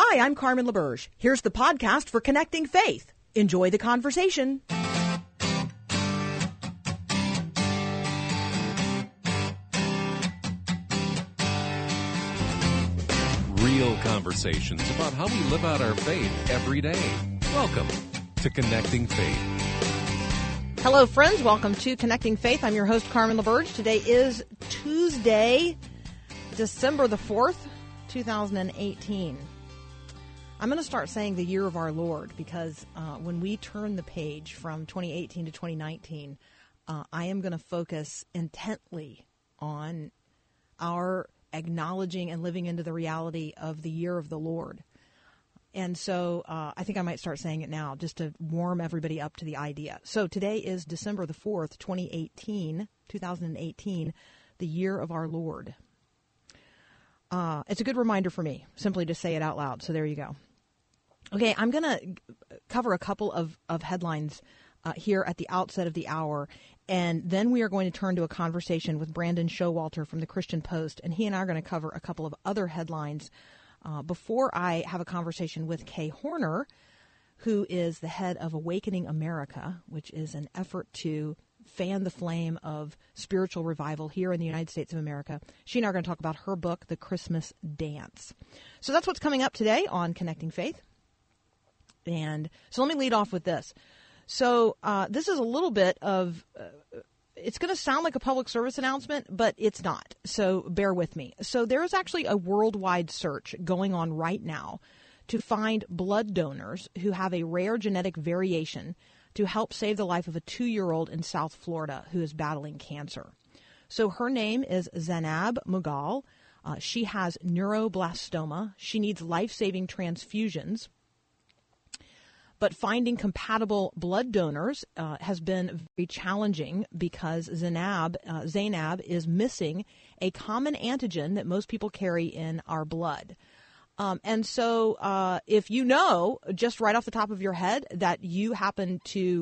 Hi, I'm Carmen LaBerge. Here's the podcast for Connecting Faith. Enjoy the conversation. Real conversations about how we live out our faith every day. Welcome to Connecting Faith. Hello, friends. Welcome to Connecting Faith. I'm your host, Carmen LaBerge. Today is Tuesday, December the 4th, 2018. I'm going to start saying the year of our Lord because when we turn the page from 2018 to 2019, I am going to focus intently on our acknowledging and living into the reality of the year of the Lord. And so I think I might start saying it now just to warm everybody up to the idea. So today is December the 4th, 2018, the year of our Lord. It's a good reminder for me simply to say it out loud. So there you go. Okay, I'm going to cover a couple of headlines here at the outset of the hour, and then we are going to turn to a conversation with Brandon Showalter from the Christian Post, and he and I are going to cover a couple of other headlines before I have a conversation with Kay Horner, who is the head of Awakening America, which is an effort to fan the flame of spiritual revival here in the United States of America. She and I are going to talk about her book, The Christmas Dance. So that's what's coming up today on Connecting Faith. And so let me lead off with this. So this is a little bit of, it's going to sound like a public service announcement, but it's not. So bear with me. So there is actually a worldwide search going on right now to find blood donors who have a rare genetic variation to help save the life of a 2-year-old in South Florida who is battling cancer. So her name is Zainab Mughal. She has neuroblastoma. She needs life-saving transfusions. But finding compatible blood donors has been very challenging because Zainab is missing a common antigen that most people carry in our blood. And so if you know just right off the top of your head that you happen to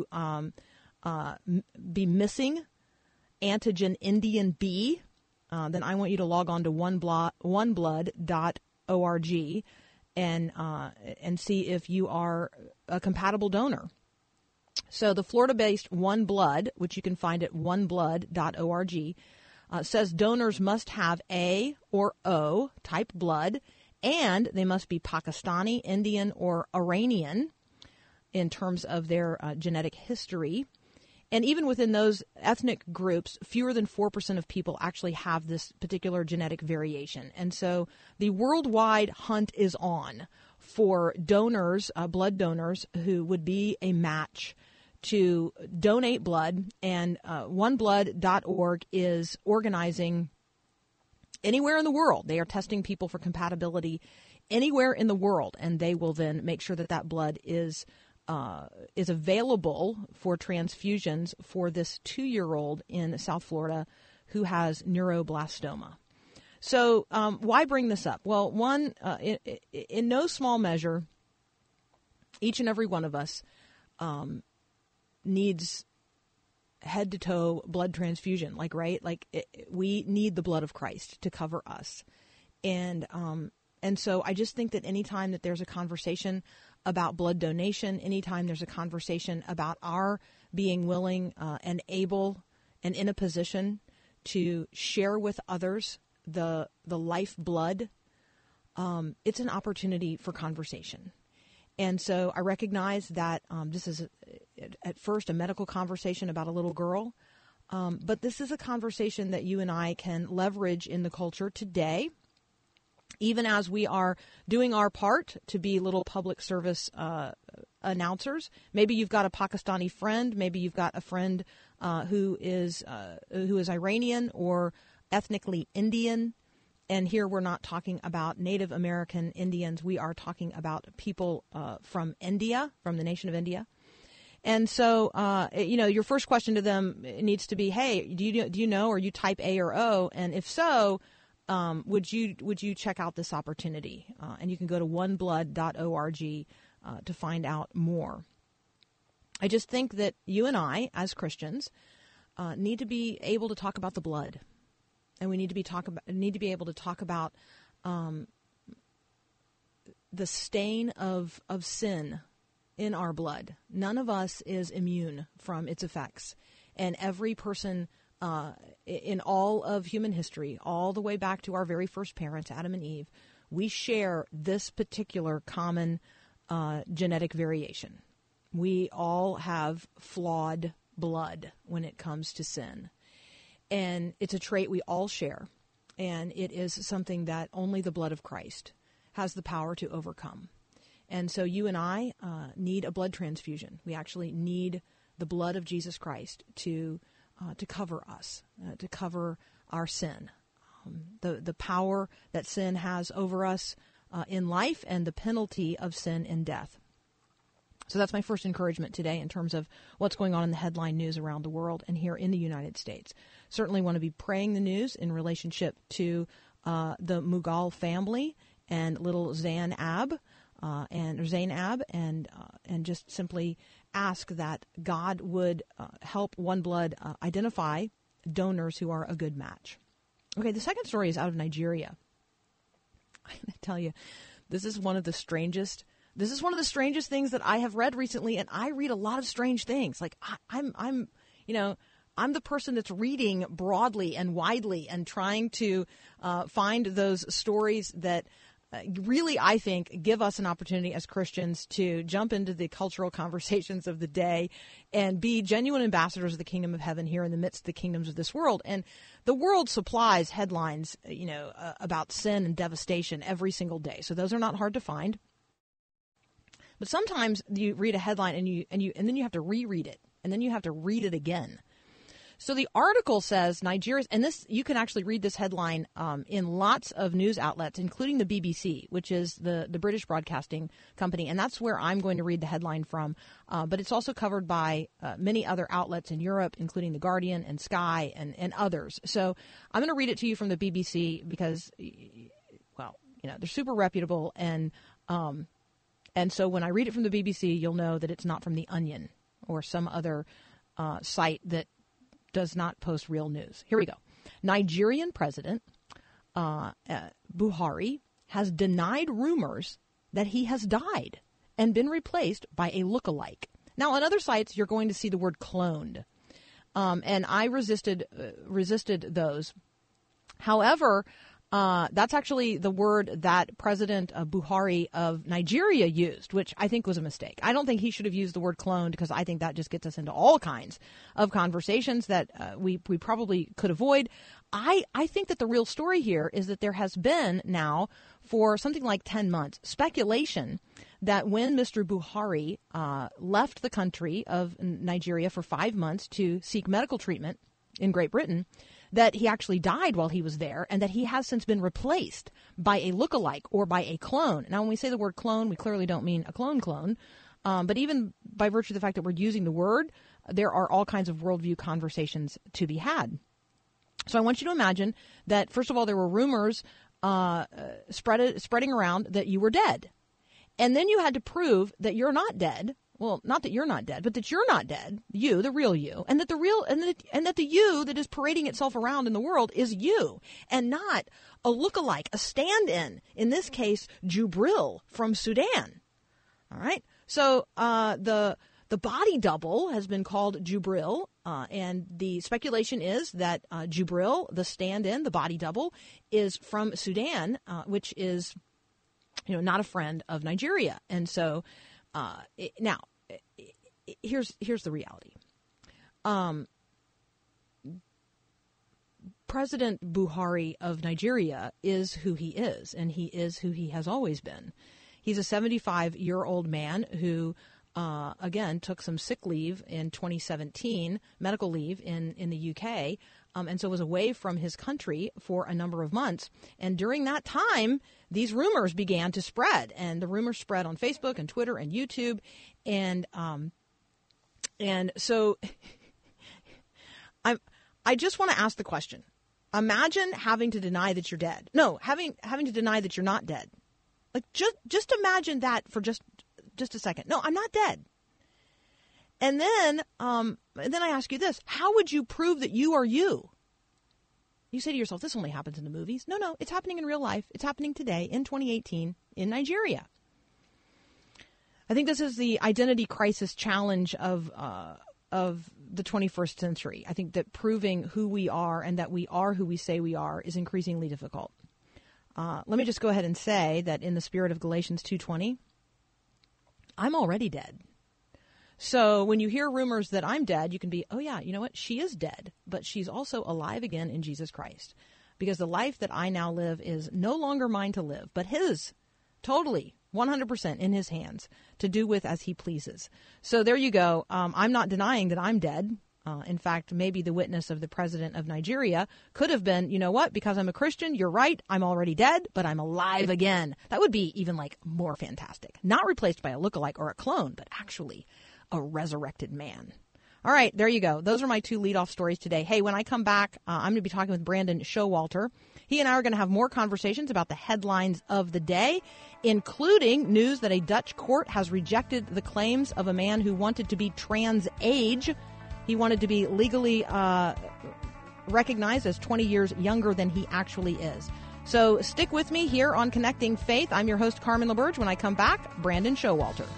be missing antigen Indian B, then I want you to log on to oneblood.org and see if you are a compatible donor. So the Florida-based One Blood, which you can find at oneblood.org, says donors must have A or O type blood, and they must be Pakistani, Indian, or Iranian in terms of their genetic history. And even within those ethnic groups, fewer than 4% of people actually have this particular genetic variation. And so the worldwide hunt is on for donors, blood donors, who would be a match to donate blood. And oneblood.org is organizing anywhere in the world. They are testing people for compatibility anywhere in the world, and they will then make sure that that blood is available for transfusions for this 2-year-old in South Florida who has neuroblastoma. So why bring this up? Well, one, in no small measure, each and every one of us needs head-to-toe blood transfusion, we need the blood of Christ to cover us. And so I just think that anytime that there's a conversation about blood donation, anytime there's a conversation about our being willing and able and in a position to share with others the life blood, it's an opportunity for conversation. And so I recognize that this is at first a medical conversation about a little girl, but this is a conversation that you and I can leverage in the culture today, even as we are doing our part to be little public service announcers. Maybe you've got a Pakistani friend. Maybe you've got a friend who is Iranian or ethnically Indian. And here we're not talking about Native American Indians. We are talking about people from India, from the nation of India. And so, your first question to them needs to be, hey, do you know, are you type A or O? And if so, would you check out this opportunity? And you can go to oneblood.org to find out more. I just think that you and I, as Christians, need to be able to talk about the blood. And we need to be able to talk about the stain of sin in our blood. None of us is immune from its effects. And every person in all of human history, all the way back to our very first parents, Adam and Eve, we share this particular common genetic variation. We all have flawed blood when it comes to sin. And it's a trait we all share. And it is something that only the blood of Christ has the power to overcome. And so you and I need a blood transfusion. We actually need the blood of Jesus Christ to cover us, to cover our sin. The power that sin has over us in life and the penalty of sin in death. So that's my first encouragement today in terms of what's going on in the headline news around the world and here in the United States. Certainly want to be praying the news in relationship to the Mughal family and little Zainab, and just simply ask that God would help OneBlood identify donors who are a good match. Okay, the second story is out of Nigeria. I'm going to tell you, this is one of the strangest things that I have read recently, and I read a lot of strange things. Like I'm the person that's reading broadly and widely and trying to find those stories that really, I think, give us an opportunity as Christians to jump into the cultural conversations of the day and be genuine ambassadors of the kingdom of heaven here in the midst of the kingdoms of this world. And the world supplies headlines, about sin and devastation every single day. So those are not hard to find. But sometimes you read a headline and then you have to reread it, and then you have to read it again. So the article says Nigeria's, and this you can actually read this headline in lots of news outlets, including the BBC, which is the British broadcasting company, and that's where I'm going to read the headline from. But it's also covered by many other outlets in Europe, including The Guardian and Sky and others. So I'm going to read it to you from the BBC because, they're super reputable, and so when I read it from the BBC, you'll know that it's not from The Onion or some other site that does not post real news. Here we go. Nigerian President Buhari has denied rumors that he has died and been replaced by a lookalike. Now, on other sites, you're going to see the word cloned, and I resisted those. However, that's actually the word that President Buhari of Nigeria used, which I think was a mistake. I don't think he should have used the word cloned because I think that just gets us into all kinds of conversations that we probably could avoid. I think that the real story here is that there has been now for something like 10 months speculation that when Mr. Buhari left the country of Nigeria for 5 months to seek medical treatment in Great Britain, that he actually died while he was there, and that he has since been replaced by a lookalike or by a clone. Now, when we say the word clone, we clearly don't mean a clone, but even by virtue of the fact that we're using the word, there are all kinds of worldview conversations to be had. So I want you to imagine that, first of all, there were rumors spreading around that you were dead. And then you had to prove that you're not dead. Well, not that you're not dead, but that you're not dead, you, the real you, and that the you that is parading itself around in the world is you, and not a lookalike, a stand-in. In this case, Jubril from Sudan. All right. So the body double has been called Jubril, and the speculation is that Jubril, the stand-in, the body double, is from Sudan, which is, not a friend of Nigeria, and so. Now, here's the reality. President Buhari of Nigeria is who he is, and he is who he has always been. He's a 75-year-old man who, again, took some sick leave in 2017, medical leave in the UK, and so was away from his country for a number of months. And during that time, these rumors began to spread, and the rumors spread on Facebook and Twitter and YouTube, and so I just want to ask the question: imagine having to deny that you're dead. No, having to deny that you're not dead. Like just imagine that for just a second. No, I'm not dead. And then I ask you this: how would you prove that you are you? You say to yourself, this only happens in the movies. No, it's happening in real life. It's happening today in 2018 in Nigeria. I think this is the identity crisis challenge of the 21st century. I think that proving who we are and that we are who we say we are is increasingly difficult. Let me just go ahead and say that in the spirit of Galatians 2:20, I'm already dead. So when you hear rumors that I'm dead, you can be, oh yeah, you know what? She is dead, but she's also alive again in Jesus Christ. Because the life that I now live is no longer mine to live, but his, totally, 100% in his hands to do with as he pleases. So there you go. I'm not denying that I'm dead. In fact, maybe the witness of the president of Nigeria could have been, you know what, because I'm a Christian, you're right, I'm already dead, but I'm alive again. That would be even like more fantastic. Not replaced by a lookalike or a clone, but actually a resurrected man. All right, there you go. Those are my two lead-off stories today. Hey, when I come back, I'm going to be talking with Brandon Showalter. He and I are going to have more conversations about the headlines of the day, including news that a Dutch court has rejected the claims of a man who wanted to be trans age. He wanted to be legally recognized as 20 years younger than he actually is. So stick with me here on Connecting Faith. I'm your host, Carmen LaBerge. When I come back, Brandon Showalter.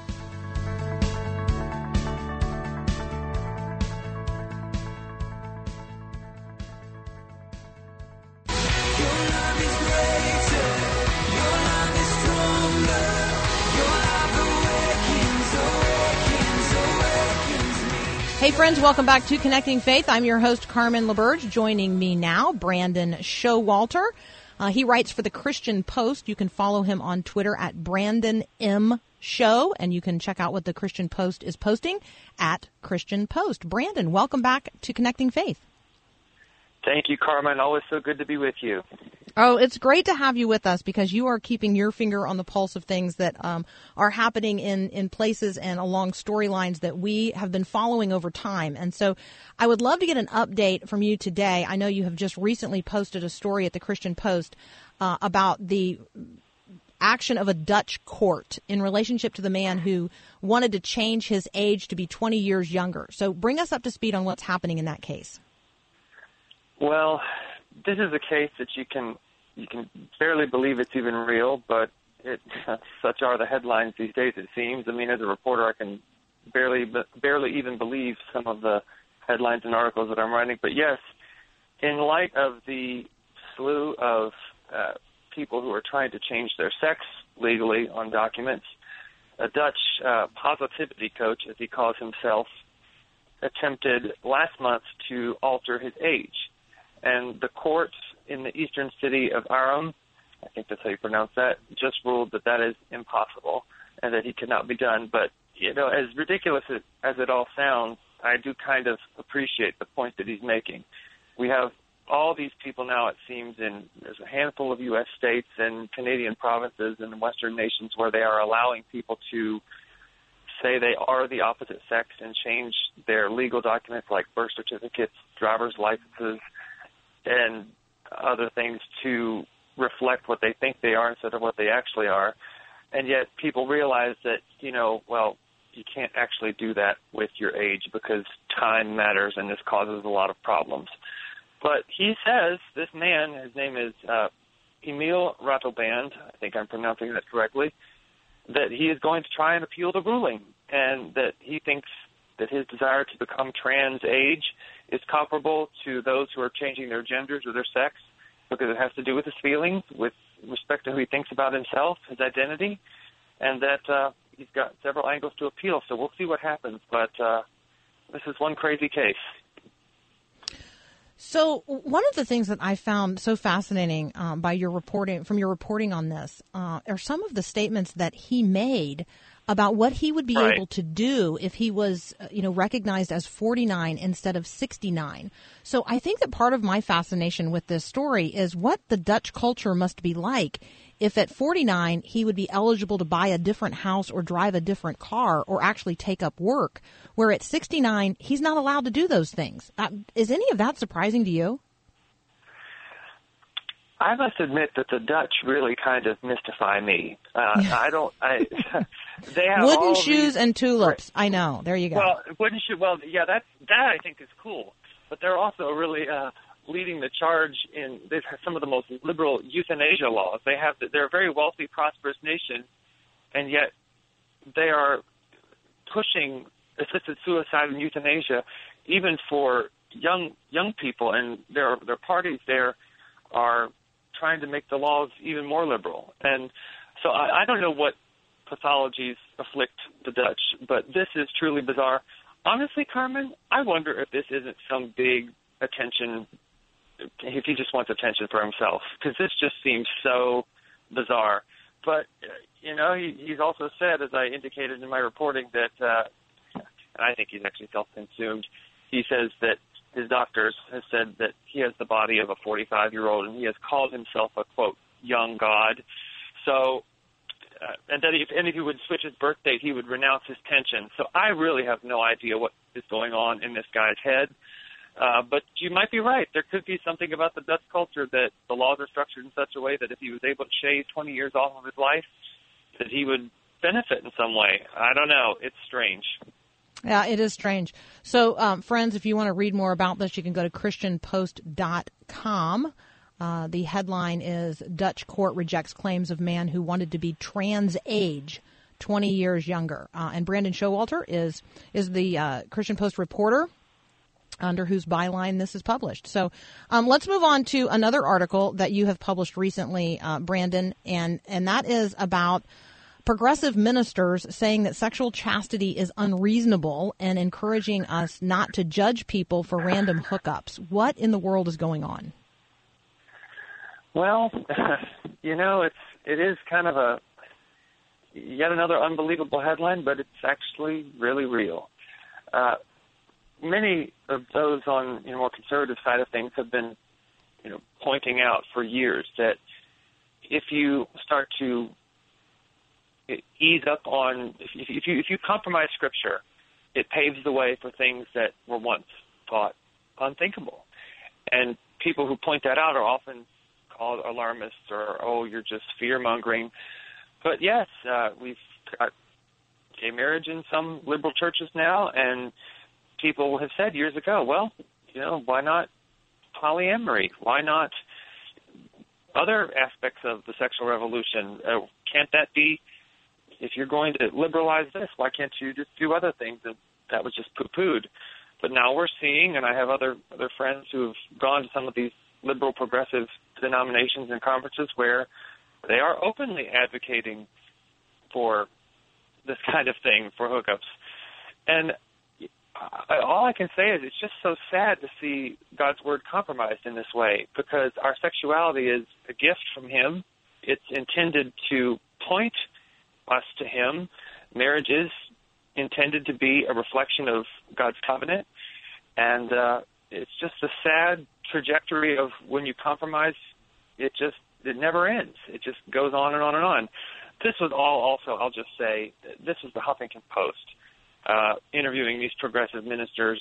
Hey friends, welcome back to Connecting Faith. I'm your host, Carmen LaBerge. Joining me now, Brandon Showalter. He writes for the Christian Post. You can follow him on Twitter at Brandon M. Show, and you can check out what the Christian Post is posting at Christian Post. Brandon, welcome back to Connecting Faith. Thank you, Carmen. Always so good to be with you. Oh, it's great to have you with us because you are keeping your finger on the pulse of things that are happening in places and along storylines that we have been following over time. And so I would love to get an update from you today. I know you have just recently posted a story at the Christian Post about the action of a Dutch court in relationship to the man who wanted to change his age to be 20 years younger. So bring us up to speed on what's happening in that case. Well, this is a case that you can barely believe it's even real, but such are the headlines these days, it seems. I mean, as a reporter, I can barely even believe some of the headlines and articles that I'm writing. But yes, in light of the slew of people who are trying to change their sex legally on documents, a Dutch positivity coach, as he calls himself, attempted last month to alter his age. And the court in the eastern city of Arum, I think that's how you pronounce that, just ruled that that is impossible and that he cannot be done. But, you know, as ridiculous as it all sounds, I do kind of appreciate the point that he's making. We have all these people now, it seems, there's a handful of U.S. states and Canadian provinces and Western nations where they are allowing people to say they are the opposite sex and change their legal documents like birth certificates, driver's licenses, and other things to reflect what they think they are instead of what they actually are. And yet people realize that, you know, well, you can't actually do that with your age because time matters and this causes a lot of problems. But he says, this man, his name is Emil Ratelband, I think I'm pronouncing that correctly, that he is going to try and appeal the ruling and that he thinks that his desire to become trans age is comparable to those who are changing their genders or their sex because it has to do with his feelings with respect to who he thinks about himself, his identity, and that he's got several angles to appeal. So we'll see what happens. But this is one crazy case. So one of the things that I found so fascinating by your reporting on this are some of the statements that he made about what he would be able to do if he was, recognized as 49 instead of 69. So I think that part of my fascination with this story is what the Dutch culture must be like if at 49 he would be eligible to buy a different house or drive a different car or actually take up work, where at 69 he's not allowed to do those things. Is any of that surprising to you? I must admit that the Dutch really kind of mystify me. They have wooden shoes and tulips. I know. There you go. Well, wooden shoes. Well, yeah, that I think is cool. But they're also really leading the charge in. They've had some of the most liberal euthanasia laws. They're a very wealthy, prosperous nation, and yet they are pushing assisted suicide and euthanasia even for young people, and their parties there are trying to make the laws even more liberal. And so I don't know what pathologies afflict the Dutch, but this is truly bizarre. Honestly, Carmen, I wonder if this isn't some big attention, if he just wants attention for himself, because this just seems so bizarre. But, he's also said, as I indicated in my reporting, that, and I think he's actually self-consumed, he says that his doctors have said that he has the body of a 45-year-old, and he has called himself a, quote, young god. So, and that if he would switch his birth date, he would renounce his pension. So I really have no idea what is going on in this guy's head. But you might be right. There could be something about the Dutch culture that the laws are structured in such a way that if he was able to shave 20 years off of his life, that he would benefit in some way. I don't know. It's strange. Yeah, it is strange. So, friends, if you want to read more about this, you can go to ChristianPost.com. The headline is Dutch Court Rejects Claims of Man Who Wanted to Be Trans Age 20 Years Younger. And Brandon Showalter is the Christian Post reporter under whose byline this is published. So let's move on to another article that you have published recently, Brandon, and that is about progressive ministers saying that sexual chastity is unreasonable and encouraging us not to judge people for random hookups. What in the world is going on? Well, it is kind of yet another unbelievable headline, but it's actually really real. Many of those on the more conservative side of things have been, pointing out for years that if you start to ease up on, if you compromise Scripture, it paves the way for things that were once thought unthinkable. And people who point that out are often called alarmists or, you're just fear-mongering. But yes, we've got gay marriage in some liberal churches now, and people have said years ago, well, why not polyamory? Why not other aspects of the sexual revolution? Can't that be, if you're going to liberalize this, why can't you just do other things? And that was just poo-pooed. But now we're seeing, and I have other friends who have gone to some of these liberal progressive denominations and conferences where they are openly advocating for this kind of thing, for hookups. And all I can say is it's just so sad to see God's word compromised in this way, because our sexuality is a gift from Him. It's intended to point us to Him. Marriage is intended to be a reflection of God's covenant, and it's just a sad trajectory of when you compromise, it never ends. It just goes on and on and on. This was all also, I'll just say, this was the Huffington Post interviewing these progressive ministers,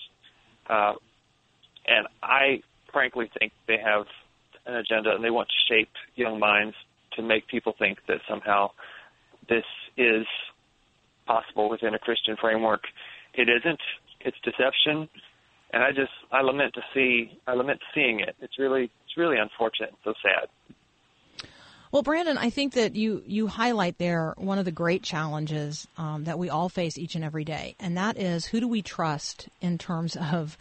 and I frankly think they have an agenda, and they want to shape young minds to make people think that somehow this is possible within a Christian framework. It isn't. It's deception, and I lament seeing it. It's really unfortunate and so sad. Well, Brandon, I think that you highlight there one of the great challenges that we all face each and every day, and that is, who do we trust in terms of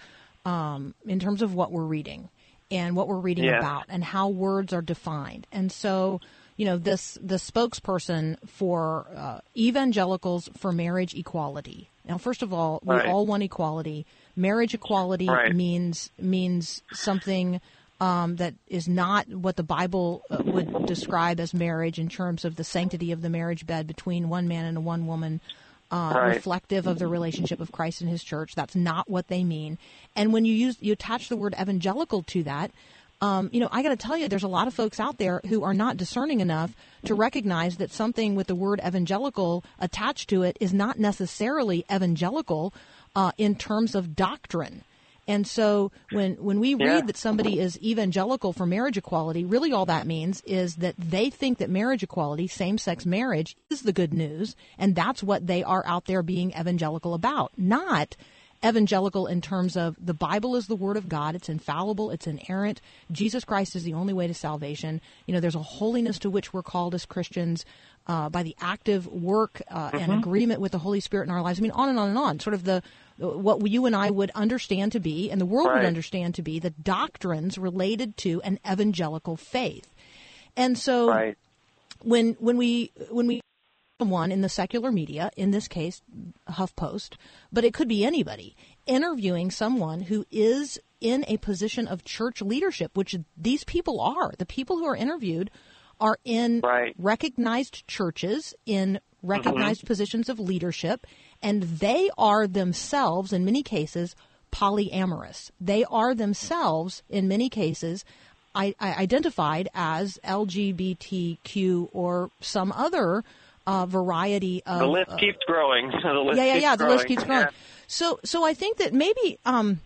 what we're reading and what we're reading about, and how words are defined. And so, the spokesperson for Evangelicals for Marriage Equality. Now, first of all, we all want equality. Marriage equality means something that is not what the Bible would describe as marriage in terms of the sanctity of the marriage bed between one man and one woman, reflective of the relationship of Christ and His church. That's not what they mean. And when you attach the word evangelical to that, I got to tell you, there's a lot of folks out there who are not discerning enough to recognize that something with the word evangelical attached to it is not necessarily evangelical in terms of doctrine. And so when we read that somebody is evangelical for marriage equality, really all that means is that they think that marriage equality, same-sex marriage, is the good news, and that's what they are out there being evangelical about, not evangelical in terms of the Bible is the Word of God. It's infallible. It's inerrant. Jesus Christ is the only way to salvation. There's a holiness to which we're called as Christians. by the active work and agreement with the Holy Spirit in our lives. I mean, on and on and on. Sort of what you and I would understand to be, and the world would understand to be, the doctrines related to an evangelical faith. And so when we someone in the secular media, in this case HuffPost, but it could be anybody, interviewing someone who is in a position of church leadership, which these people are. The people who are interviewed are in recognized churches, in recognized positions of leadership, and they are themselves, in many cases, polyamorous. They are themselves, in many cases, identified as LGBTQ or some other variety of... The list keeps growing. The list keeps growing. So I think that maybe, and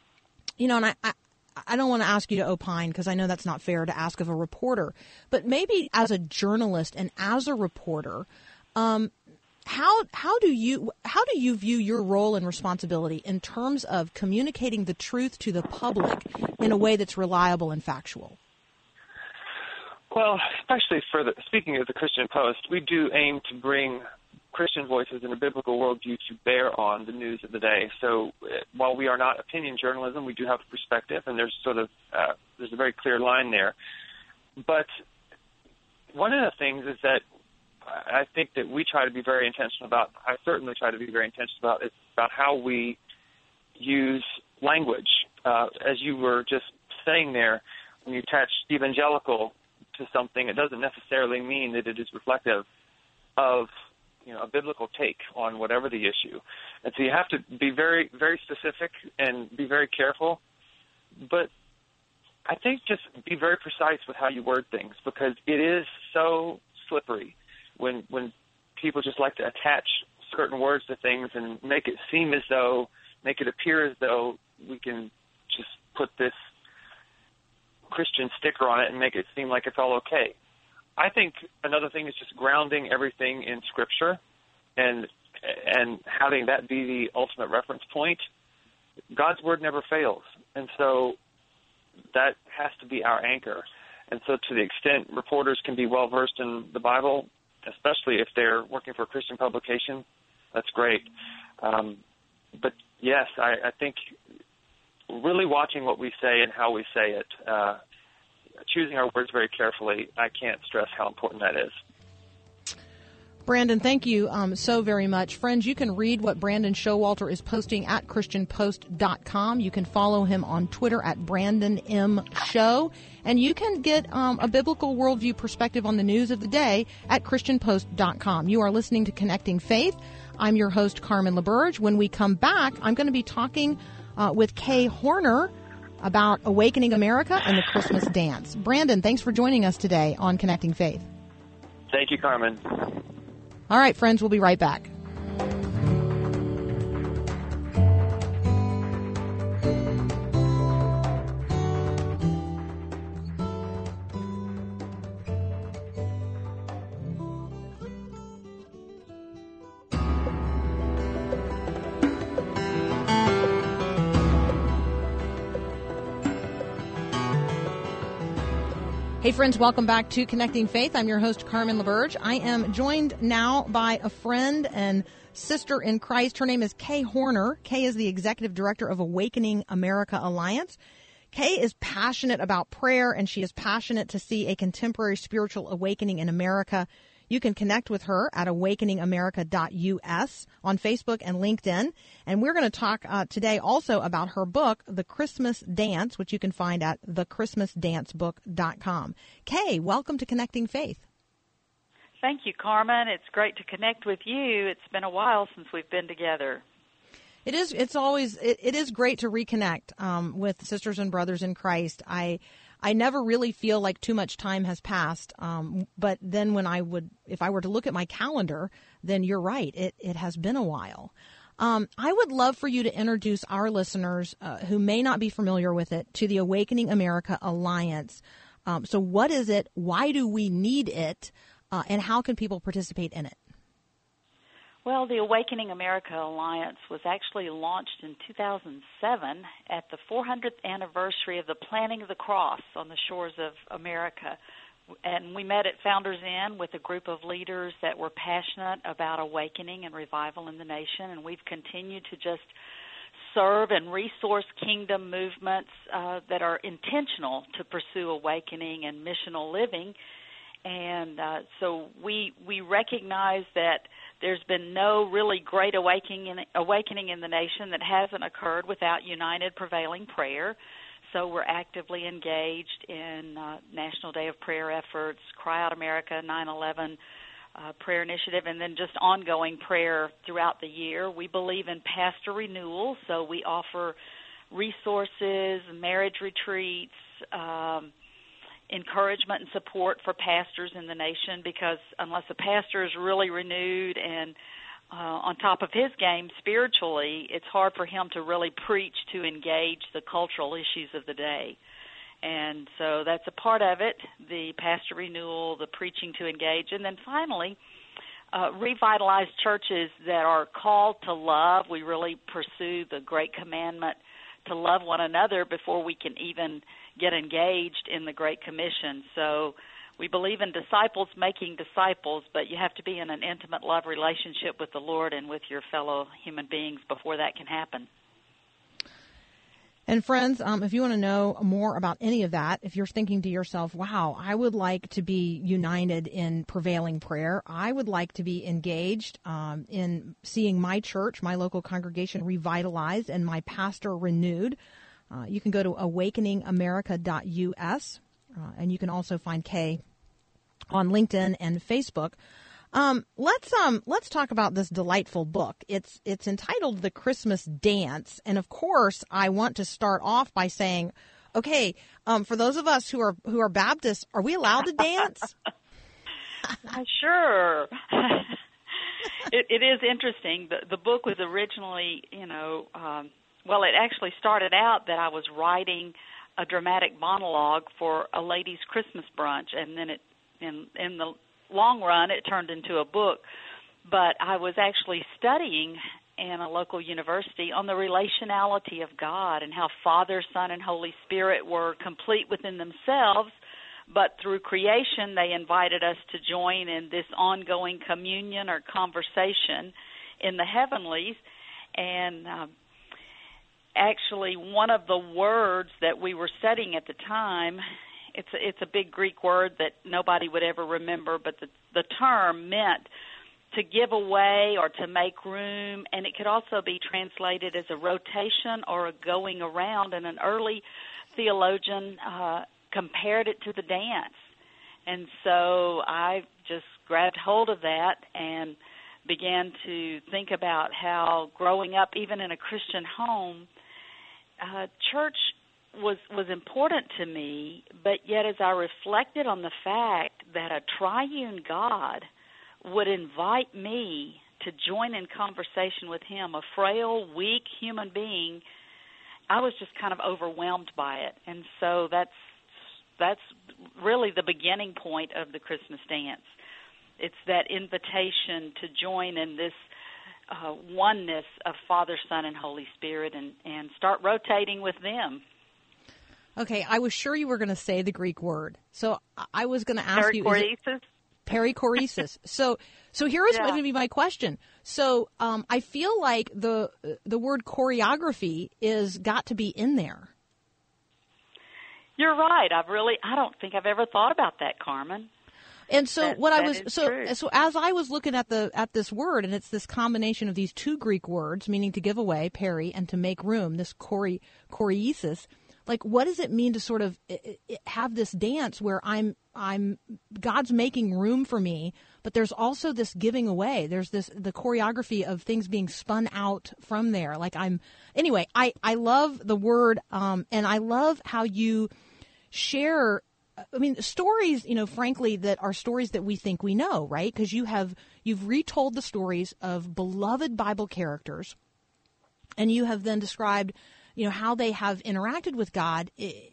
I don't want to ask you to opine because I know that's not fair to ask of a reporter, but maybe as a journalist and as a reporter, how do you view your role and responsibility in terms of communicating the truth to the public in a way that's reliable and factual? Well, especially speaking of the Christian Post, we do aim to bring Christian voices and a biblical worldview to bear on the news of the day. So while we are not opinion journalism, we do have a perspective, and there's there's a very clear line there. But one of the things is that I think that we try to be very intentional about, I certainly try to be very intentional about, is about how we use language. As you were just saying there, when you attach evangelical to something, it doesn't necessarily mean that it is reflective of a biblical take on whatever the issue. And so you have to be very, very specific and be very careful. But I think just be very precise with how you word things, because it is so slippery when people just like to attach certain words to things and make it appear as though we can just put this Christian sticker on it and make it seem like it's all okay. I think another thing is just grounding everything in Scripture and having that be the ultimate reference point. God's Word never fails, and so that has to be our anchor. And so to the extent reporters can be well-versed in the Bible, especially if they're working for a Christian publication, that's great. But yes, I think really watching what we say and how we say it, choosing our words very carefully, I can't stress how important that is. Brandon, thank you so very much. Friends, you can read what Brandon Showalter is posting at ChristianPost.com. You can follow him on Twitter at Brandon M. Show. And you can get a biblical worldview perspective on the news of the day at ChristianPost.com. You are listening to Connecting Faith. I'm your host, Carmen LaBerge. When we come back, I'm going to be talking with Kay Horner about Awakening America and the Christmas Dance. Brandon, thanks for joining us today on Connecting Faith. Thank you, Carmen. All right, friends, we'll be right back. Hey friends, welcome back to Connecting Faith. I'm your host, Carmen LaBerge. I am joined now by a friend and sister in Christ. Her name is Kay Horner. Kay is the executive director of Awakening America Alliance. Kay is passionate about prayer, and she is passionate to see a contemporary spiritual awakening in America. You can connect with her at awakeningamerica.us on Facebook and LinkedIn. And we're going to talk today also about her book, The Christmas Dance, which you can find at thechristmasdancebook.com. Kay, welcome to Connecting Faith. Thank you, Carmen. It's great to connect with you. It's been a while since we've been together. It is. It is great to reconnect with sisters and brothers in Christ. I never really feel like too much time has passed. But then if I were to look at my calendar, then you're right. It has been a while. I would love for you to introduce our listeners who may not be familiar with it to the Awakening America Alliance. So what is it? Why do we need it? And how can people participate in it? Well, the Awakening America Alliance was actually launched in 2007 at the 400th anniversary of the planting of the cross on the shores of America, And we met at Founders Inn with a group of leaders that were passionate about awakening and revival in the nation, and we've continued to just serve and resource kingdom movements that are intentional to pursue awakening and missional living. And so we recognize that there's been no really great awakening in the nation that hasn't occurred without united prevailing prayer. So we're actively engaged in National Day of Prayer efforts, Cry Out America, 9/11 prayer initiative, and then just ongoing prayer throughout the year. We believe in pastor renewal, so we offer resources, marriage retreats, encouragement and support for pastors in the nation, because unless a pastor is really renewed and on top of his game spiritually, it's hard for him to really preach to engage the cultural issues of the day. And so that's a part of it, the pastor renewal, the preaching to engage. And then finally, revitalized churches that are called to love. We really pursue the great commandment to love one another before we can even get engaged in the Great Commission. So we believe in disciples making disciples, but you have to be in an intimate love relationship with the Lord and with your fellow human beings before that can happen. And friends, if you want to know more about any of that, if you're thinking to yourself, wow, I would like to be united in prevailing prayer, I would like to be engaged in seeing my church, my local congregation revitalized and my pastor renewed, you can go to awakeningamerica.us, and you can also find Kay on LinkedIn and Facebook. Let's talk about this delightful book. It's entitled The Christmas Dance, and of course, I want to start off by saying, okay, for those of us who are Baptists, are we allowed to dance? Sure. It is interesting. The book was originally, it actually started out that I was writing a dramatic monologue for a ladies' Christmas brunch, and then in the long run, it turned into a book. But I was actually studying in a local university on the relationality of God and how Father, Son, and Holy Spirit were complete within themselves, but through creation, they invited us to join in this ongoing communion or conversation in the heavenlies. And actually, one of the words that we were studying at the time, it's a big Greek word that nobody would ever remember, but the term meant to give away or to make room, and it could also be translated as a rotation or a going around, and an early theologian compared it to the dance. And so I just grabbed hold of that and began to think about how growing up, even in a Christian home, church was important to me, but yet as I reflected on the fact that a triune God would invite me to join in conversation with him, a frail, weak human being, I was just kind of overwhelmed by it. And so that's really the beginning point of the Christmas dance. It's that invitation to join in this oneness of Father, Son, and Holy Spirit and start rotating with them. Okay, I was sure you were going to say the Greek word. So I was going to ask you. Perichoresis? Perichoresis. So here is going to be my question. So I feel like the word choreography is got to be in there. You're right. I don't think I've ever thought about that, Carmen. And so true. So as I was looking at this word, and it's this combination of these two Greek words, meaning to give away, peri, and to make room, this choresis. Like, what does it mean to sort of have this dance where I'm God's making room for me, but there's also this giving away. There's the choreography of things being spun out from there. Like I love the word, and I love how you share. I mean, stories, frankly, that are stories that we think we know, right? Because you've retold the stories of beloved Bible characters, and you have then described how they have interacted with God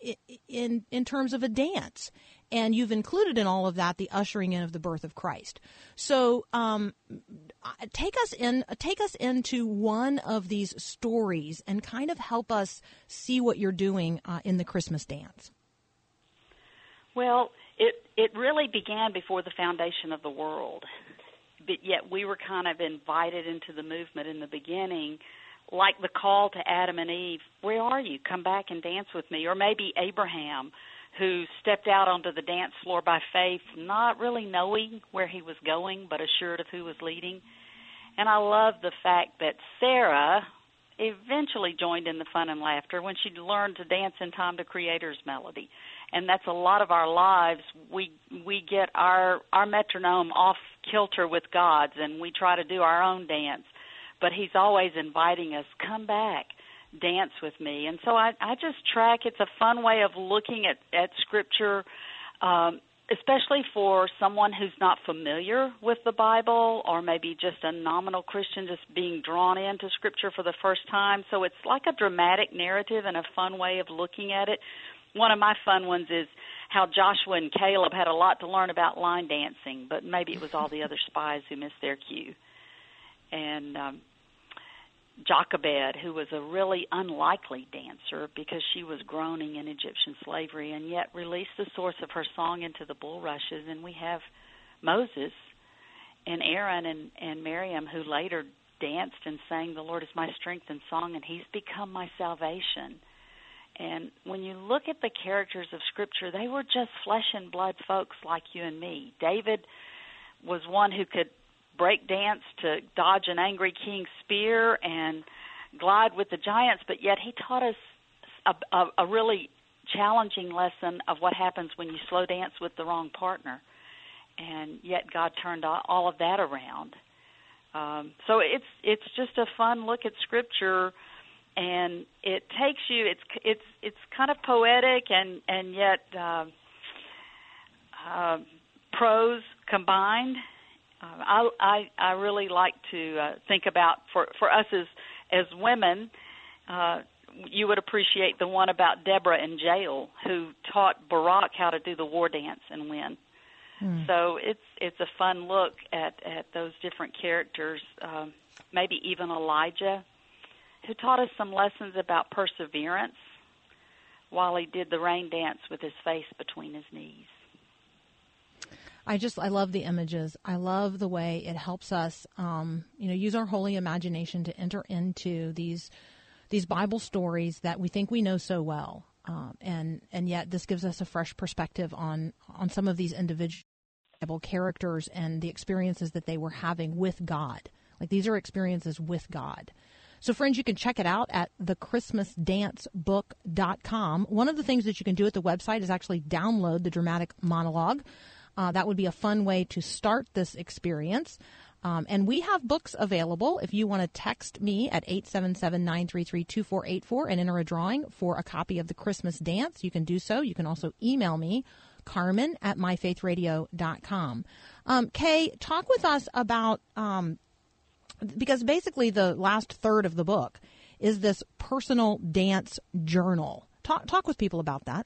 in terms of a dance. And you've included in all of that the ushering in of the birth of Christ. So take us into one of these stories and kind of help us see what you're doing in the Christmas dance. Well, it really began before the foundation of the world, but yet we were kind of invited into the movement in the beginning, like the call to Adam and Eve, where are you? Come back and dance with me. Or maybe Abraham, who stepped out onto the dance floor by faith, not really knowing where he was going, but assured of who was leading. And I love the fact that Sarah eventually joined in the fun and laughter when she learned to dance in time to Creator's melody. And that's a lot of our lives. We get our metronome off kilter with God's, and we try to do our own dance. But he's always inviting us, come back, dance with me. And so I just track. It's a fun way of looking at Scripture, especially for someone who's not familiar with the Bible, or maybe just a nominal Christian just being drawn into Scripture for the first time. So it's like a dramatic narrative and a fun way of looking at it. One of my fun ones is how Joshua and Caleb had a lot to learn about line dancing, but maybe it was all the other spies who missed their cue. And Jochebed, who was a really unlikely dancer because she was groaning in Egyptian slavery and yet released the source of her song into the bulrushes. And we have Moses and Aaron and Miriam, who later danced and sang, "The Lord is my strength and song, and he's become my salvation." And when you look at the characters of Scripture, they were just flesh and blood folks like you and me. David was one who could break dance to dodge an angry king's spear and glide with the giants, but yet he taught us a really challenging lesson of what happens when you slow dance with the wrong partner. And yet God turned all of that around. So it's just a fun look at Scripture. And it takes you. It's kind of poetic and yet prose combined. I really like to think about for us as women. You would appreciate the one about Deborah in jail, who taught Barak how to do the war dance and win. So it's a fun look at those different characters. Maybe even Elijah, who taught us some lessons about perseverance while he did the rain dance with his face between his knees. I love the images. I love the way it helps us, use our holy imagination to enter into these Bible stories that we think we know so well. And yet this gives us a fresh perspective on some of these individual characters and the experiences that they were having with God. Like, these are experiences with God. So, friends, you can check it out at thechristmasdancebook.com. One of the things that you can do at the website is actually download the dramatic monologue. That would be a fun way to start this experience. And we have books available. If you want to text me at 877-933-2484 and enter a drawing for a copy of The Christmas Dance, you can do so. You can also email me, Carmen@myfaithradio.com. Kay, talk with us about... because basically the last third of the book is this personal dance journal. Talk with people about that.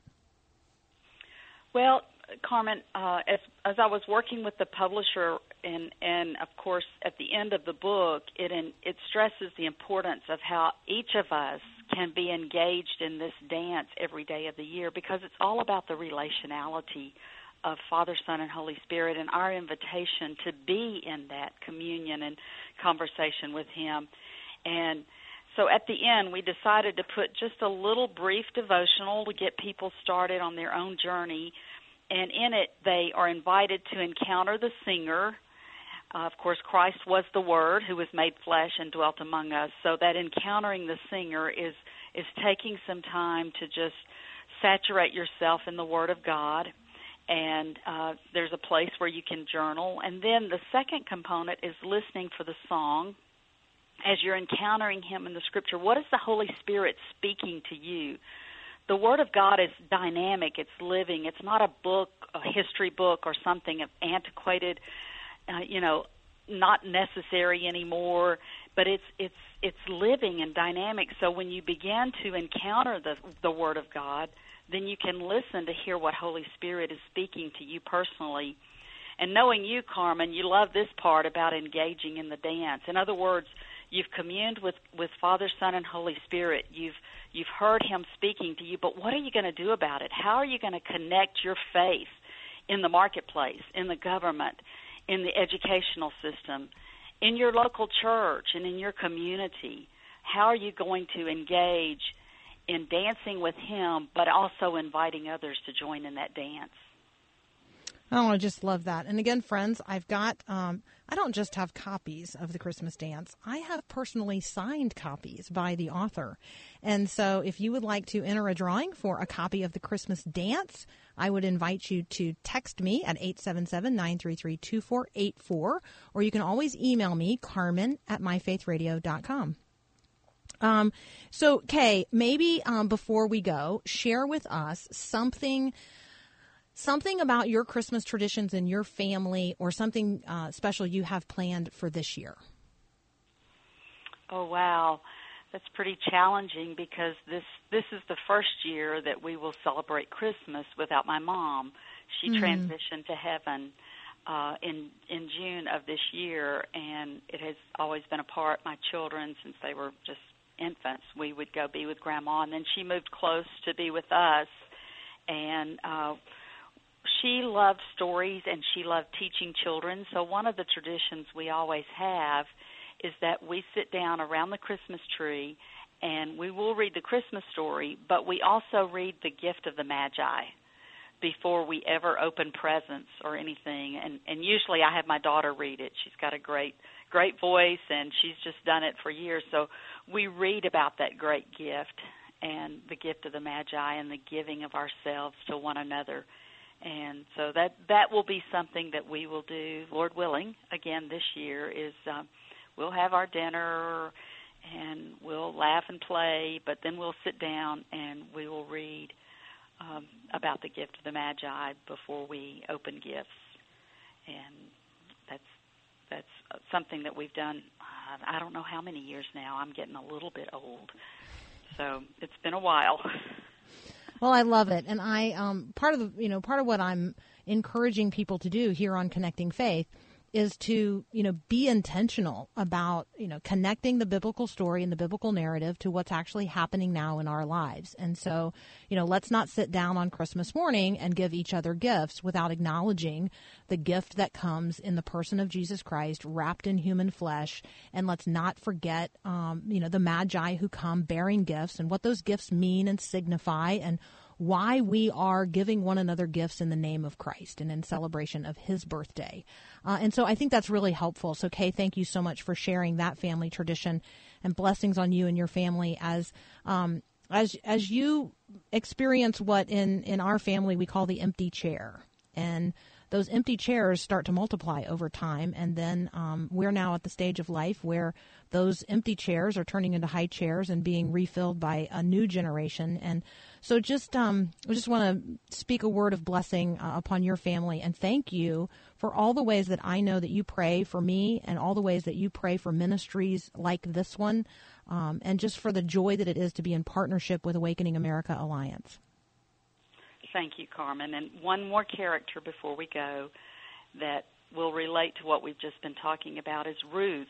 Well, Carmen, as I was working with the publisher, and of course at the end of the book, it stresses the importance of how each of us can be engaged in this dance every day of the year, because it's all about the relationality of Father, Son, and Holy Spirit, and our invitation to be in that communion and conversation with Him. And so at the end, we decided to put just a little brief devotional to get people started on their own journey. And in it, they are invited to encounter the singer. Of course, Christ was the Word who was made flesh and dwelt among us. So that encountering the singer is taking some time to just saturate yourself in the Word of God. And there's a place where you can journal. And then the second component is listening for the song. As you're encountering Him in the Scripture, what is the Holy Spirit speaking to you? The Word of God is dynamic. It's living. It's not a book, a history book, or something antiquated, not necessary anymore. But it's living and dynamic. So when you begin to encounter the Word of God, then you can listen to hear what Holy Spirit is speaking to you personally. And knowing you, Carmen, you love this part about engaging in the dance. In other words, You've communed with Father, Son, and Holy Spirit. You've heard Him speaking to you, but what are you going to do about it? How are you going to connect your faith in the marketplace, in the government, in the educational system, in your local church, and in your community? How are you going to engage in dancing with Him, but also inviting others to join in that dance? Oh, I just love that. And again, friends, I've got, I don't just have copies of The Christmas Dance. I have personally signed copies by the author. And so if you would like to enter a drawing for a copy of The Christmas Dance, I would invite you to text me at 877-933-2484, or you can always email me, carmen@myfaithradio.com. So, Kay, maybe before we go, share with us something about your Christmas traditions in your family, or something special you have planned for this year. Oh, wow. That's pretty challenging, because this is the first year that we will celebrate Christmas without my mom. She transitioned to heaven in June of this year, and it has always been a part. My children, since they were just infants, we would go be with Grandma, and then she moved close to be with us, and she loved stories, and she loved teaching children. So one of the traditions we always have is that we sit down around the Christmas tree, and we will read the Christmas story, but we also read the gift of the Magi before we ever open presents or anything. And usually I have my daughter read it. She's got a great voice, and she's just done it for years. So we read about that great gift and the gift of the Magi and the giving of ourselves to one another. And so that will be something that we will do, Lord willing, again this year, is we'll have our dinner and we'll laugh and play, but then we'll sit down and we will read about the gift of the Magi before we open gifts. And that's something that we've done, I don't know how many years now. I'm getting a little bit old. So it's been a while. Well, I love it, and I part of what I'm encouraging people to do here on Connecting Faith is to be intentional about connecting the biblical story and the biblical narrative to what's actually happening now in our lives. And so let's not sit down on Christmas morning and give each other gifts without acknowledging the gift that comes in the person of Jesus Christ wrapped in human flesh. And let's not forget the Magi who come bearing gifts, and what those gifts mean and signify, and why we are giving one another gifts in the name of Christ and in celebration of His birthday. And so I think that's really helpful. So, Kay, thank you so much for sharing that family tradition, and blessings on you and your family as you experience what in our family we call the empty chair. And those empty chairs start to multiply over time, and then we're now at the stage of life where those empty chairs are turning into high chairs and being refilled by a new generation. And so I just want to speak a word of blessing upon your family, and thank you for all the ways that I know that you pray for me, and all the ways that you pray for ministries like this one, and just for the joy that it is to be in partnership with Awakening America Alliance. Thank you, Carmen. And one more character before we go that will relate to what we've just been talking about is Ruth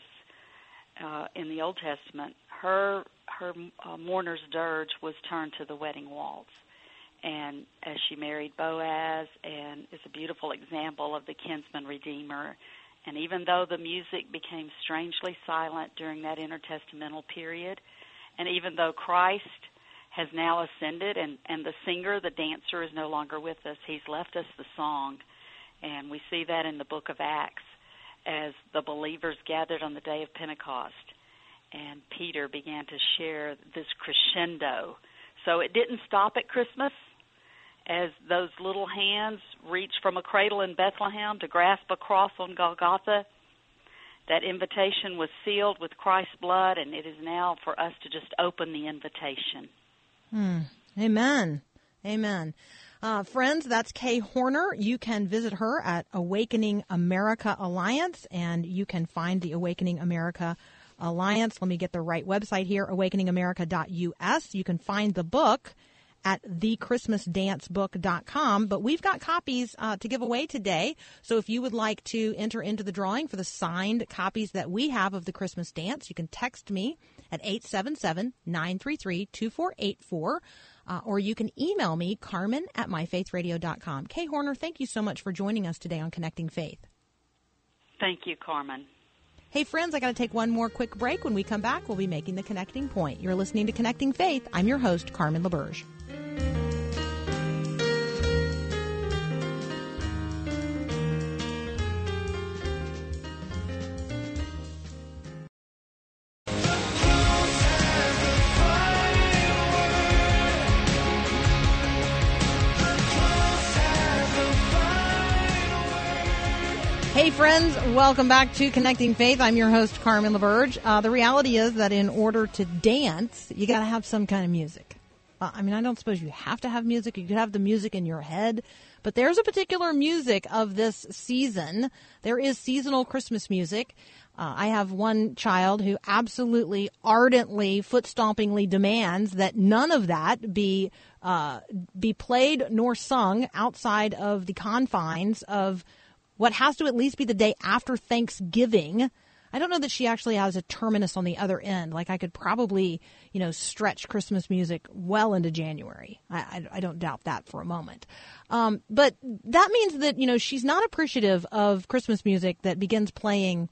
in the Old Testament. Her mourner's dirge was turned to the wedding waltz, and as she married Boaz, and is a beautiful example of the kinsman redeemer. And even though the music became strangely silent during that intertestamental period, and even though Christ has now ascended, and the singer, the dancer, is no longer with us, He's left us the song. And we see that in the book of Acts as the believers gathered on the day of Pentecost, and Peter began to share this crescendo. So it didn't stop at Christmas as those little hands reached from a cradle in Bethlehem to grasp a cross on Golgotha. That invitation was sealed with Christ's blood, and it is now for us to just open the invitation. Amen. Amen. Friends, that's Kay Horner. You can visit her at Awakening America Alliance, and you can find the Awakening America Alliance. Let me get the right website here, awakeningamerica.us. You can find the book at thechristmasdancebook.com. But we've got copies to give away today. So if you would like to enter into the drawing for the signed copies that we have of The Christmas Dance, you can text me at 877-933-2484. Or you can email me, Carmen at myfaithradio.com. Kay Horner, thank you so much for joining us today on Connecting Faith. Thank you, Carmen. Hey, friends, I got to take one more quick break. When we come back, we'll be making the connecting point. You're listening to Connecting Faith. I'm your host, Carmen LaBerge. Hey, friends, welcome back to Connecting Faith. I'm your host, Carmen LaBerge. The reality is that in order to dance, you got to have some kind of music. I don't suppose you have to have music. You could have the music in your head. But there's a particular music of this season. There is seasonal Christmas music. I have one child who absolutely, ardently, foot-stompingly demands that none of that be played nor sung outside of the confines of what has to at least be the day after Thanksgiving. I don't know that she actually has a terminus on the other end. Like I could probably, stretch Christmas music well into January. I don't doubt that for a moment. But that means that, she's not appreciative of Christmas music that begins playing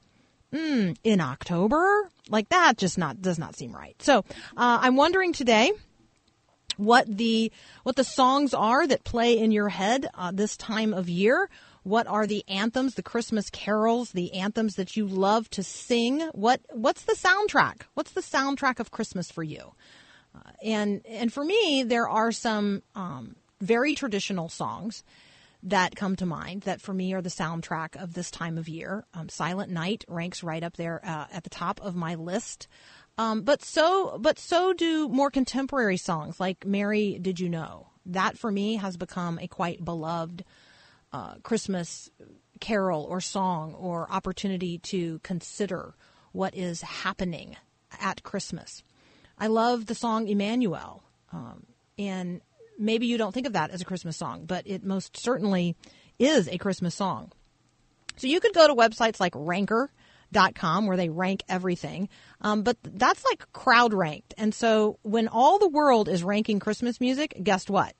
in October. Like that just does not seem right. So I'm wondering today what the songs are that play in your head this time of year. What are the anthems, the Christmas carols, the anthems that you love to sing? What's the soundtrack? What's the soundtrack of Christmas for you? And for me, there are some very traditional songs that come to mind that for me are the soundtrack of this time of year. Silent Night ranks right up there at the top of my list. But so do more contemporary songs like Mary, Did You Know? That for me has become a quite beloved Christmas carol or song or opportunity to consider what is happening at Christmas. I love the song Emmanuel, and maybe you don't think of that as a Christmas song, but it most certainly is a Christmas song. So you could go to websites like Ranker.com where they rank everything, but that's like crowd ranked. And so when all the world is ranking Christmas music, guess what?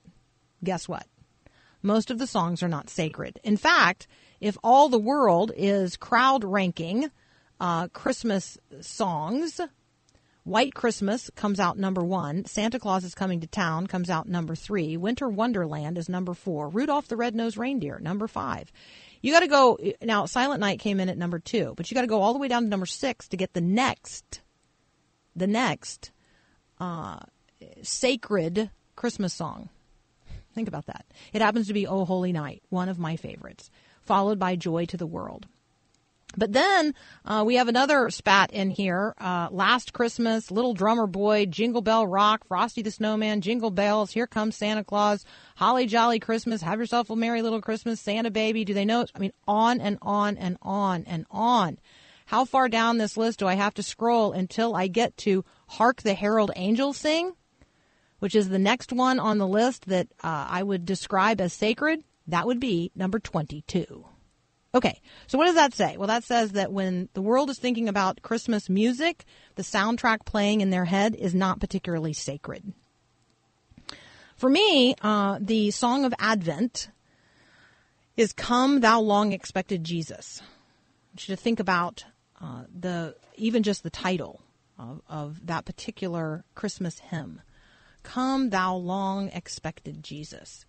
Most of the songs are not sacred. In fact, if all the world is crowd ranking Christmas songs, White Christmas comes out number 1. Santa Claus is Coming to Town comes out number 3. Winter Wonderland is number 4. Rudolph the Red-Nosed Reindeer, number 5. You got to go, now Silent Night came in at number 2, but you got to go all the way down to number 6 to get the next sacred Christmas song. Think about that. It happens to be Oh Holy Night, one of my favorites, followed by Joy to the World. But then we have another spat in here. Last Christmas, Little Drummer Boy, Jingle Bell Rock, Frosty the Snowman, Jingle Bells, Here Comes Santa Claus, Holly Jolly Christmas, Have Yourself a Merry Little Christmas, Santa Baby. Do they know it? I mean, on and on and on and on. How far down this list do I have to scroll until I get to Hark the Herald Angels Sing, which is the next one on the list that I would describe as sacred? That would be number 22. Okay, so what does that say? Well, that says that when the world is thinking about Christmas music, the soundtrack playing in their head is not particularly sacred. For me, the Song of Advent is Come Thou Long Expected Jesus. I want you to think about even just the title of that particular Christmas hymn. Come Thou Long Expected Jesus.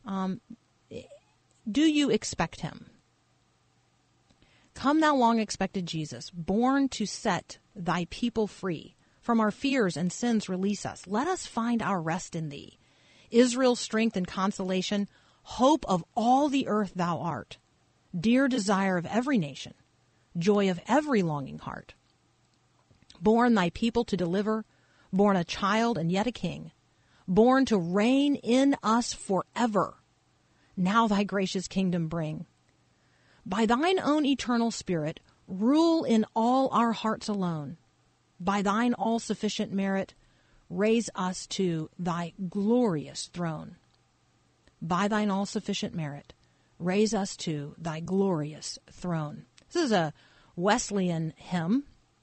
Do you expect him? Come Thou Long Expected Jesus, born to set Thy people free. From our fears and sins release us. Let us find our rest in Thee. Israel's strength and consolation, hope of all the earth Thou art. Dear desire of every nation, joy of every longing heart. Born Thy people to deliver, born a child and yet a king. Born to reign in us forever. Now Thy gracious kingdom bring. By Thine own eternal Spirit, rule in all our hearts alone. By Thine all-sufficient merit, raise us to thy glorious throne. By thine all-sufficient merit, raise us to thy glorious throne. This is a Wesleyan hymn,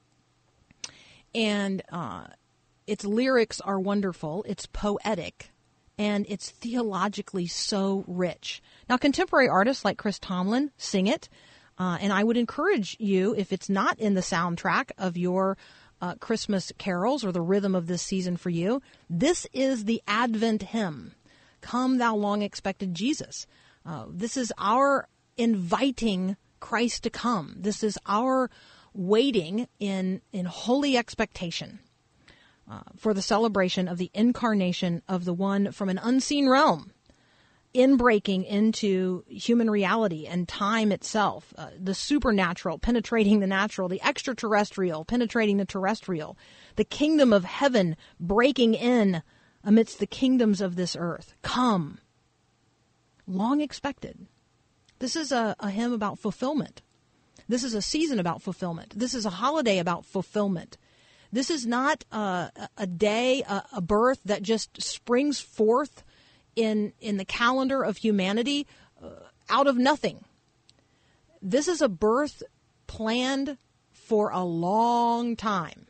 and its lyrics are wonderful. It's poetic, and it's theologically so rich. Now, contemporary artists like Chris Tomlin sing it, and I would encourage you, if it's not in the soundtrack of your Christmas carols or the rhythm of this season for you, this is the Advent hymn, Come Thou Long-Expected Jesus. This is our inviting Christ to come. This is our waiting in holy expectation for the celebration of the incarnation of the one from an unseen realm, inbreaking into human reality and time itself, the supernatural penetrating the natural, the extraterrestrial penetrating the terrestrial, the kingdom of heaven breaking in amidst the kingdoms of this earth. Come, long expected. This is a hymn about fulfillment. This is a season about fulfillment. This is a holiday about fulfillment. This is not a day, a birth that just springs forth in the calendar of humanity out of nothing. This is a birth planned for a long time,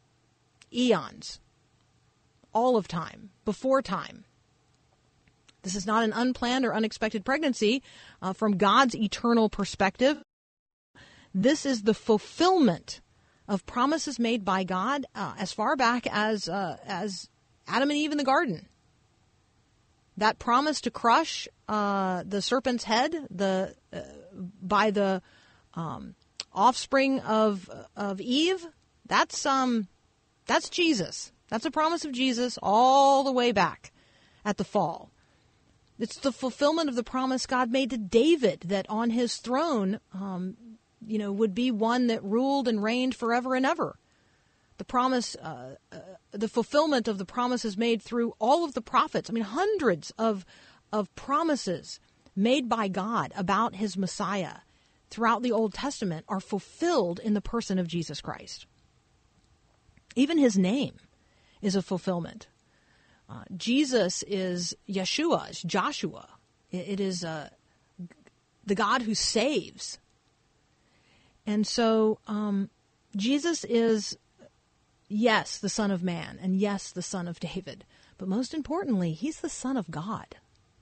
eons, all of time, before time. This is not an unplanned or unexpected pregnancy from God's eternal perspective. This is the fulfillment of promises made by God as far back as Adam and Eve in the garden. That promise to crush the serpent's head by the offspring of Eve, that's Jesus. That's a promise of Jesus all the way back at the fall. It's the fulfillment of the promise God made to David that on his throne, would be one that ruled and reigned forever and ever. The promise, the fulfillment of the promises made through all of the prophets. I mean, hundreds of promises made by God about his Messiah throughout the Old Testament are fulfilled in the person of Jesus Christ. Even his name is a fulfillment. Jesus is Yeshua, it's Joshua. It is the God who saves. And so Jesus is, yes, the Son of Man, and yes, the Son of David. But most importantly, he's the Son of God.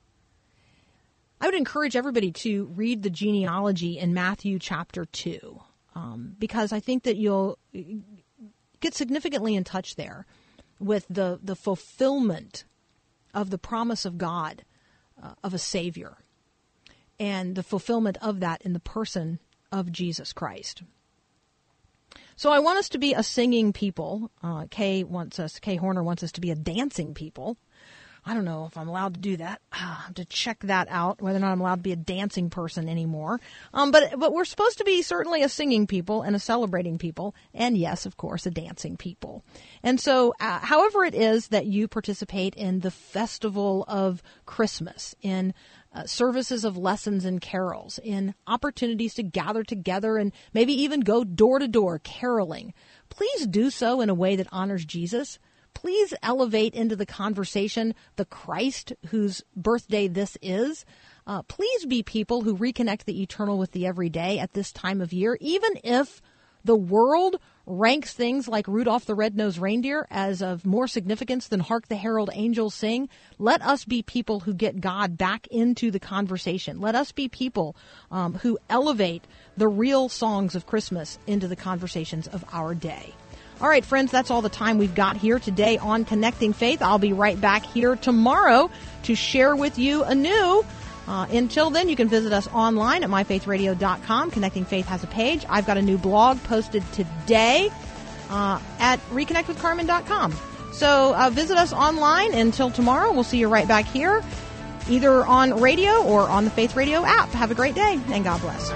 I would encourage everybody to read the genealogy in Matthew chapter 2, because I think that you'll get significantly in touch there with the fulfillment of the promise of God of a Savior, and the fulfillment of that in the person of Jesus Christ. So I want us to be a singing people. Kay Horner wants us to be a dancing people. I don't know if I'm allowed to do that. I have to check that out, whether or not I'm allowed to be a dancing person anymore. But we're supposed to be certainly a singing people and a celebrating people, and yes, of course, a dancing people. And so however it is that you participate in the festival of Christmas, in services of lessons and carols, in opportunities to gather together and maybe even go door to door caroling, please do so in a way that honors Jesus. Please elevate into the conversation the Christ whose birthday this is. Please be people who reconnect the eternal with the everyday at this time of year, even if the world ranks things like Rudolph the Red-Nosed Reindeer as of more significance than Hark the Herald Angels Sing. Let us be people who get God back into the conversation. Let us be people who elevate the real songs of Christmas into the conversations of our day. All right, friends, that's all the time we've got here today on Connecting Faith. I'll be right back here tomorrow to share with you anew. Until then, you can visit us online at myfaithradio.com. Connecting Faith has a page. I've got a new blog posted today at reconnectwithcarmen.com. So visit us online. Until tomorrow, we'll see you right back here, either on radio or on the Faith Radio app. Have a great day, and God bless.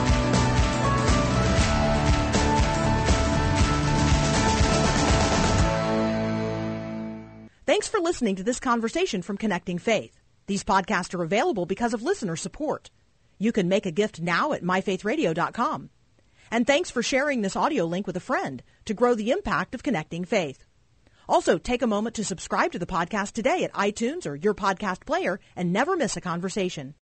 Thanks for listening to this conversation from Connecting Faith. These podcasts are available because of listener support. You can make a gift now at myfaithradio.com. And thanks for sharing this audio link with a friend to grow the impact of Connecting Faith. Also, take a moment to subscribe to the podcast today at iTunes or your podcast player and never miss a conversation.